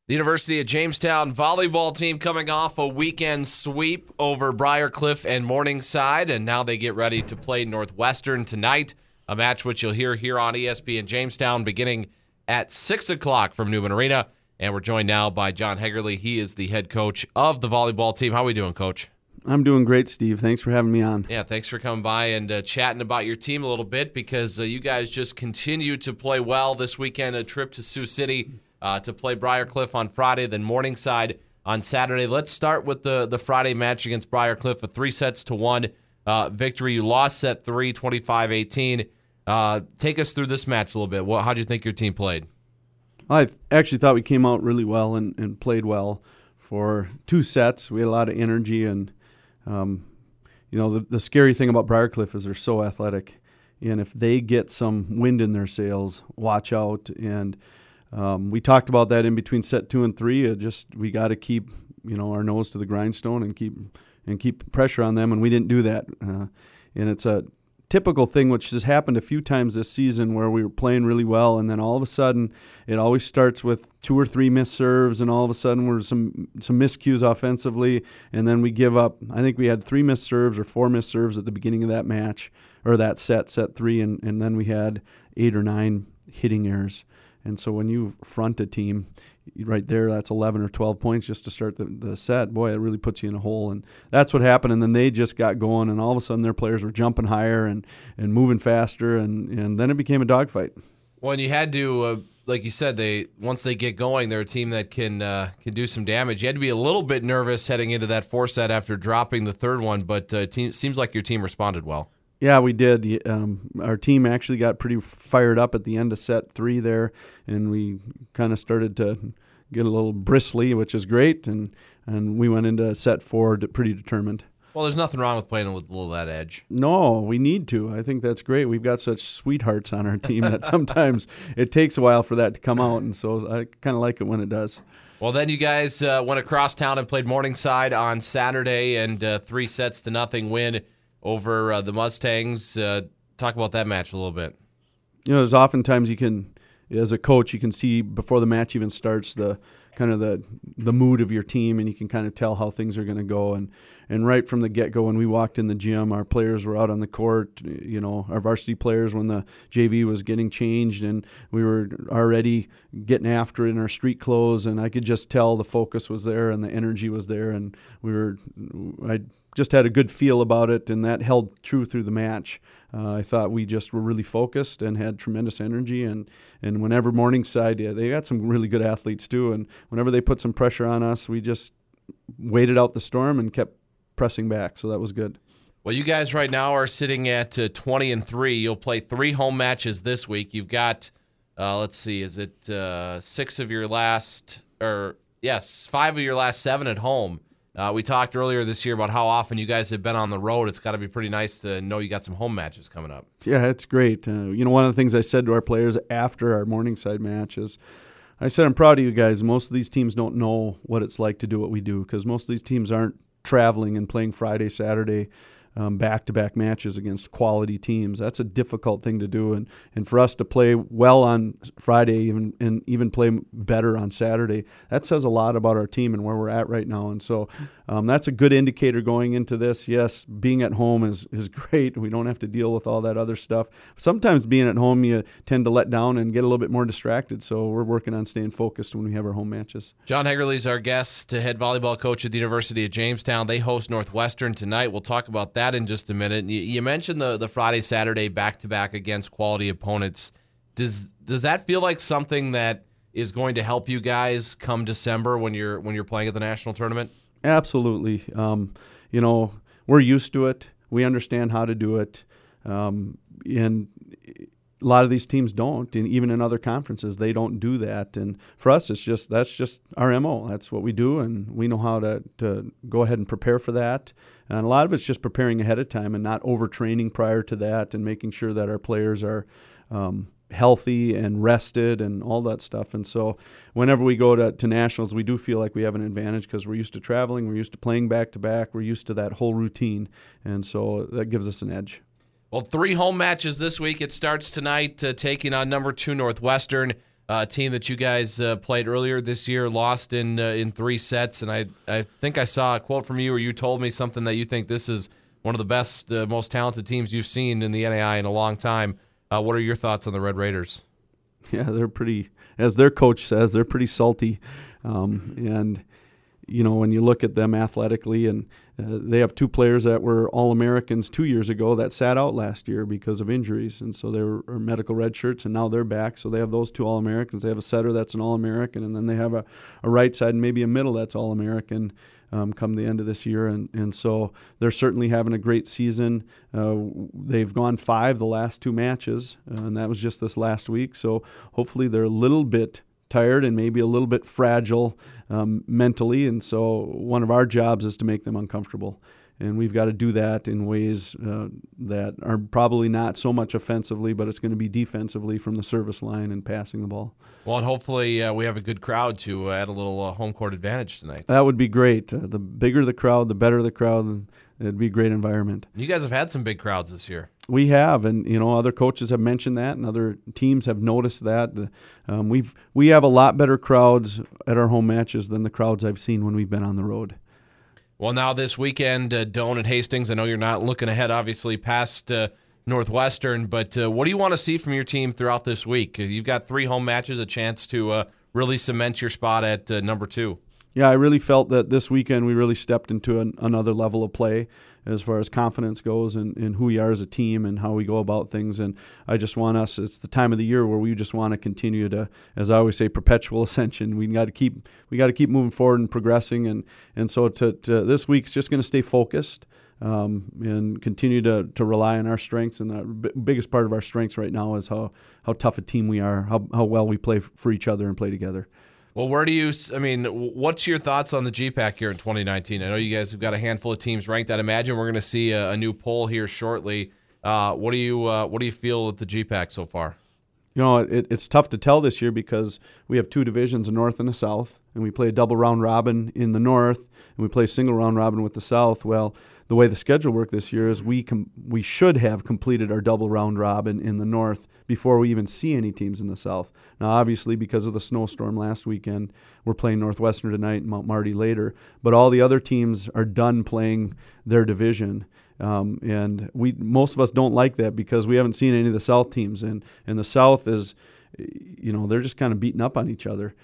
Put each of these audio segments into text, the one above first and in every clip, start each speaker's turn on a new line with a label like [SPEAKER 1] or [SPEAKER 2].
[SPEAKER 1] The University of Jamestown volleyball team coming off a weekend sweep over Briarcliff and Morningside, and now they get ready to play Northwestern tonight, a match which you'll hear here on ESPN Jamestown beginning at 6 o'clock from Newman Arena. And we're joined now by John Hegerle. He is the head coach of the volleyball team. How are we doing, Coach?
[SPEAKER 2] I'm doing great, Steve. Thanks for having me on.
[SPEAKER 1] Yeah, thanks for coming by and chatting about your team a little bit because you guys just continue to play well this weekend. A trip to Sioux City to play Briarcliff on Friday, then Morningside on Saturday. Let's start with the Friday match against Briarcliff, a 3-1 victory. You lost set 3, 25-18. Take us through this match a little bit. How do you think your team played?
[SPEAKER 2] I actually thought we came out really well and played well for 2 sets. We had a lot of energy, and the scary thing about Briarcliff is they're so athletic, and if they get some wind in their sails, watch out. And we talked about that in between set 2 and 3. We got to keep our nose to the grindstone and keep pressure on them, and we didn't do that. And it's a typical thing which has happened a few times this season where we were playing really well, and then all of a sudden it always starts with 2 or 3 missed serves, and all of a sudden we're some miscues offensively, and then we give up. I think we had 3 missed serves or 4 missed serves at the beginning of that match or that set 3, and then we had 8 or 9 hitting errors. And so when you front a team right there, that's 11 or 12 points just to start the set. Boy, it really puts you in a hole. And that's what happened. And then they just got going, and all of a sudden their players were jumping higher and moving faster, and then it became a dogfight.
[SPEAKER 1] Well, and you had to, like you said, once they get going, they're a team that can do some damage. You had to be a little bit nervous heading into that 4 set after dropping the 3rd one, but seems like your team responded well.
[SPEAKER 2] Yeah, we did. Our team actually got pretty fired up at the end of set 3 there, and we kind of started to get a little bristly, which is great, and we went into set 4 pretty determined.
[SPEAKER 1] Well, there's nothing wrong with playing with a little of that edge.
[SPEAKER 2] No, we need to. I think that's great. We've got such sweethearts on our team that sometimes it takes a while for that to come out, and so I kind of like it when it does.
[SPEAKER 1] Well, then you guys went across town and played Morningside on Saturday, and 3-0 win over the Mustangs. Talk about that match a little bit.
[SPEAKER 2] There's oftentimes you can, as a coach, you can see before the match even starts the kind of the mood of your team, and you can kind of tell how things are going to go. And right from the get-go, when we walked in the gym, our players were out on the court, our varsity players when the JV was getting changed, and we were already getting after it in our street clothes, and I could just tell the focus was there and the energy was there, and I just had a good feel about it, and that held true through the match. I thought we just were really focused and had tremendous energy, and whenever Morningside, they got some really good athletes too, and whenever they put some pressure on us, we just waited out the storm and kept pressing back, so that was good.
[SPEAKER 1] Well, you guys right now are sitting at 20-3. You'll play 3 home matches this week. You've got, is it 5 of your last 7 at home. We talked earlier this year about how often you guys have been on the road. It's got to be pretty nice to know you got some home matches coming up.
[SPEAKER 2] Yeah, it's great. One of the things I said to our players after our Morningside match is, I said, I'm proud of you guys. Most of these teams don't know what it's like to do what we do, because most of these teams aren't traveling and playing Friday, Saturday, back-to-back matches against quality teams. That's a difficult thing to do, and for us to play well on Friday and even play better on Saturday, that says a lot about our team and where we're at right now. And so that's a good indicator going into this. Yes, being at home is great. We don't have to deal with all that other stuff. Sometimes being at home, you tend to let down and get a little bit more distracted, so we're working on staying focused when we have our home matches.
[SPEAKER 1] John Hegerle is our guest, head volleyball coach at the University of Jamestown. They host Northwestern tonight. We'll talk about that in just a minute. You mentioned the Friday, Saturday back-to-back against quality opponents. Does that feel like something that is going to help you guys come December when you're playing at the national tournament?
[SPEAKER 2] Absolutely. We're used to it. We understand how to do it. And a lot of these teams don't, and even in other conferences, they don't do that. And for us, that's just our MO. That's what we do, and we know how to go ahead and prepare for that. And a lot of it's just preparing ahead of time and not overtraining prior to that, and making sure that our players are healthy and rested and all that stuff. And so whenever we go to nationals, we do feel like we have an advantage because we're used to traveling, we're used to playing back-to-back, we're used to that whole routine, and so that gives us an edge.
[SPEAKER 1] Well, 3 home matches this week. It starts tonight taking on number 2 Northwestern. team that you guys played earlier this year, lost in 3 sets, and I think I saw a quote from you where you told me something that you think this is one of the best, most talented teams you've seen in the NAI in a long time. What are your thoughts on the Red Raiders?
[SPEAKER 2] Yeah, they're pretty, as their coach says, they're pretty salty. And, when you look at them athletically, and they have 2 players that were All-Americans 2 years ago that sat out last year because of injuries. And so they were medical red shirts, and now they're back. So they have those 2 All-Americans. They have a setter that's an All-American, and then they have a right side and maybe a middle that's All-American come the end of this year. And so they're certainly having a great season. They've gone 5 the last 2 matches, and that was just this last week. So hopefully they're a little bit tired and maybe a little bit fragile mentally, and so one of our jobs is to make them uncomfortable, and we've got to do that in ways that are probably not so much offensively, but it's going to be defensively from the service line and passing the ball.
[SPEAKER 1] Well, and hopefully we have a good crowd to add a little home court advantage tonight.
[SPEAKER 2] That would be great. The bigger the crowd, the better the crowd. It'd be a great environment.
[SPEAKER 1] You guys have had some big crowds this year.
[SPEAKER 2] We have, and other coaches have mentioned that, and other teams have noticed that. We have a lot better crowds at our home matches than the crowds I've seen when we've been on the road.
[SPEAKER 1] Well, now this weekend, Doane and Hastings. I know you're not looking ahead, obviously, past Northwestern, but what do you want to see from your team throughout this week? You've got 3 home matches, a chance to really cement your spot at number 2.
[SPEAKER 2] Yeah, I really felt that this weekend we really stepped into another level of play as far as confidence goes and who we are as a team and how we go about things. And I just want us, it's the time of the year where we just want to continue to, as I always say, perpetual ascension. We got to keep moving forward and progressing. And so to this week's just going to stay focused and continue to rely on our strengths. And the biggest part of our strengths right now is how tough a team we are, how well we play for each other and play together.
[SPEAKER 1] Well, what's your thoughts on the GPAC here in 2019? I know you guys have got a handful of teams ranked. I'd imagine we're going to see a new poll here shortly. What do you feel with the GPAC so far?
[SPEAKER 2] It's tough to tell this year because we have 2 divisions, a North and a South, and we play a double round robin in the North, and we play a single round robin with the South. Well, the way the schedule worked this year is we should have completed our double round robin in the North before we even see any teams in the South. Now, obviously, because of the snowstorm last weekend, we're playing Northwestern tonight and Mount Marty later. But all the other teams are done playing their division. And most of us don't like that because we haven't seen any of the South teams. And the South is, they're just kind of beating up on each other.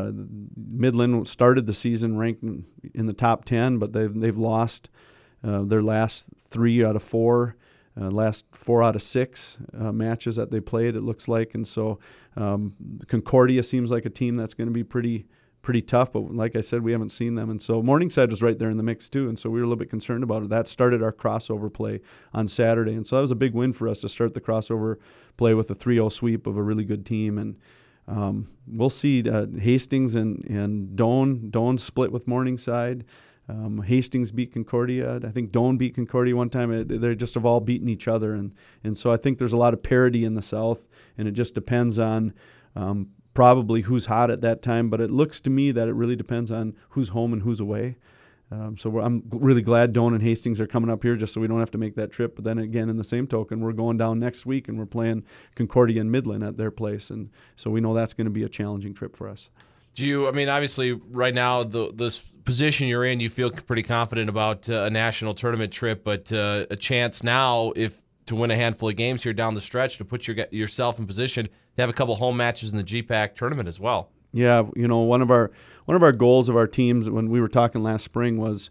[SPEAKER 2] Midland started the season ranked in the top 10, but they've lost their last 3 out of 4, last 4 out of 6 matches that they played, it looks like. And so Concordia seems like a team that's going to be pretty tough, but like I said, we haven't seen them. And so Morningside was right there in the mix too, and so we were a little bit concerned about it. That started our crossover play on Saturday, and so that was a big win for us to start the crossover play with a 3-0 sweep of a really good team. And we'll see Hastings and Doane split with Morningside. Hastings beat Concordia. I think Doane beat Concordia one time. They just have all beaten each other, and so I think there's a lot of parity in the South, and it just depends on probably who's hot at that time. But it looks to me that it really depends on who's home and who's away. So I'm really glad Doane and Hastings are coming up here just so we don't have to make that trip. But then again, in the same token, we're going down next week and we're playing Concordia and Midland at their place, and so we know that's going to be a challenging trip for us.
[SPEAKER 1] Obviously, right now, this position you're in, you feel pretty confident about a national tournament trip, but a chance now, to win a handful of games here down the stretch, to put yourself in position to have a couple home matches in the GPAC tournament as well.
[SPEAKER 2] Yeah, one of our goals of our teams when we were talking last spring was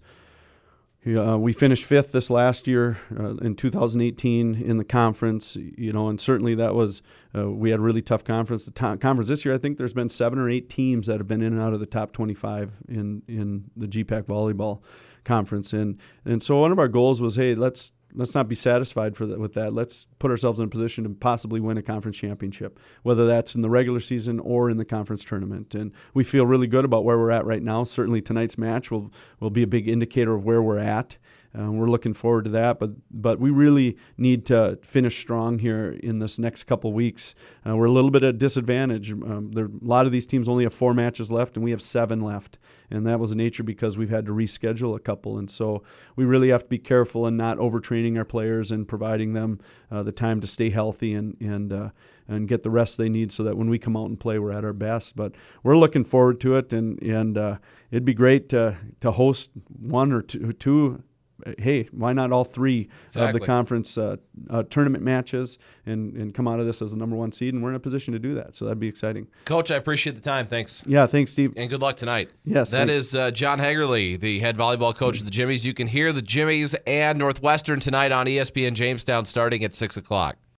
[SPEAKER 2] we finished 5th this last year in 2018 in the conference, and certainly that was we had a really tough conference. The conference this year, I think there's been 7 or 8 teams that have been in and out of the top 25 in the GPAC volleyball conference, and so one of our goals was, hey, let's not be satisfied with that. Let's put ourselves in a position to possibly win a conference championship, whether that's in the regular season or in the conference tournament. And we feel really good about where we're at right now. Certainly tonight's match will be a big indicator of where we're at. we're looking forward to that. But we really need to finish strong here in this next couple weeks. We're a little bit at a disadvantage. A lot of these teams only have 4 matches left, and we have 7 left. And that was the nature because we've had to reschedule a couple. And so we really have to be careful in not overtraining our players and providing them the time to stay healthy and get the rest they need so that when we come out and play, we're at our best. But we're looking forward to it, and it'd be great to host 1 or 2. Hey, why not all 3 of the conference tournament matches and come out of this as the number 1 seed? And we're in a position to do that, so that'd be exciting.
[SPEAKER 1] Coach, I appreciate the time. Thanks.
[SPEAKER 2] Yeah, thanks, Steve.
[SPEAKER 1] And good luck tonight.
[SPEAKER 2] Yes,
[SPEAKER 1] that is John Hagerly, the head volleyball coach of the Jimmies. You can hear the Jimmies and Northwestern tonight on ESPN Jamestown starting at 6 o'clock.